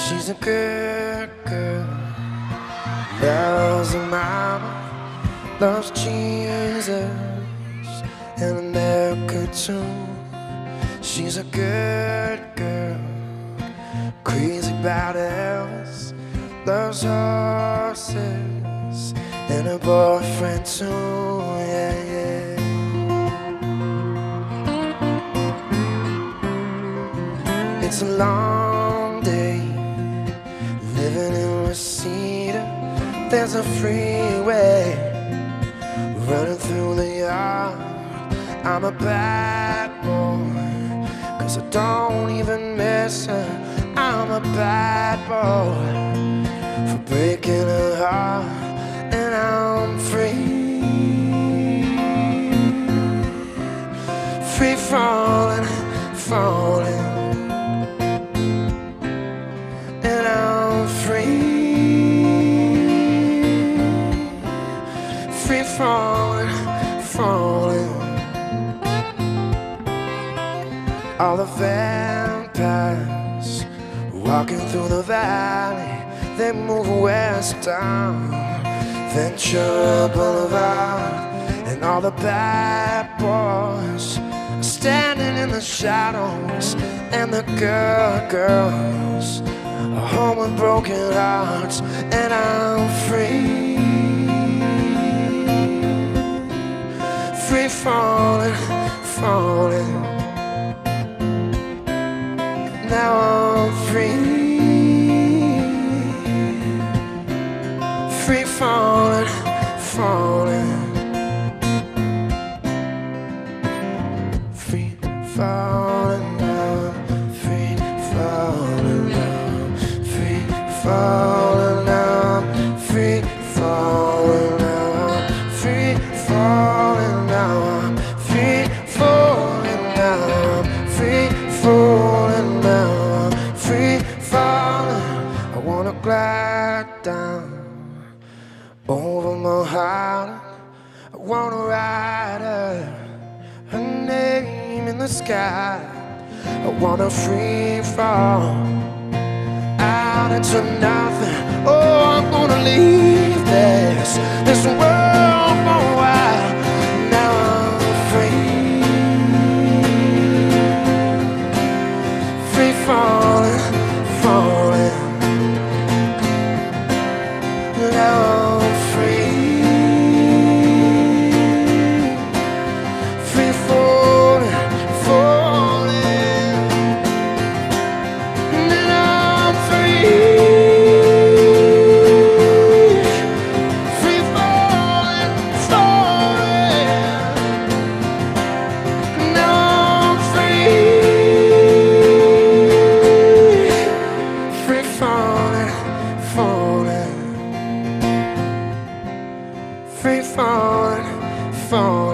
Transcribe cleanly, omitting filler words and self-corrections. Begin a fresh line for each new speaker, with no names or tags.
She's a good girl, loves her mama, loves Jesus and America too. She's a good girl, crazy about Elvis, loves horses and her boyfriend too. Yeah, yeah. It's a long day living in Reseda. There's a freeway running through the yard. I'm a bad boy, 'cause I don't even miss her. I'm a bad boy for breaking her heart, and I'm free, free falling, falling. And I'm free, free falling, falling. All the vampires walking through the valley, they move west down Ventura Boulevard. And all the bad boys are standing in the shadows, and the girls are home with broken hearts. And I'm free, free falling, falling. Now I'm free, free falling, falling. Free falling now, free falling now, free falling now, free falling now, free falling now, free falling now, free falling now, free falling. I wanna glide down over my heart. I wanna ride her name in the sky. I wanna free fall out into nothing. Oh, I'm gonna leave this world for a while. Now I'm free, free falling, falling. Now I'm free, free falling, falling. And I'm free, free falling, falling. Now I'm free, free falling, falling. Free falling, falling.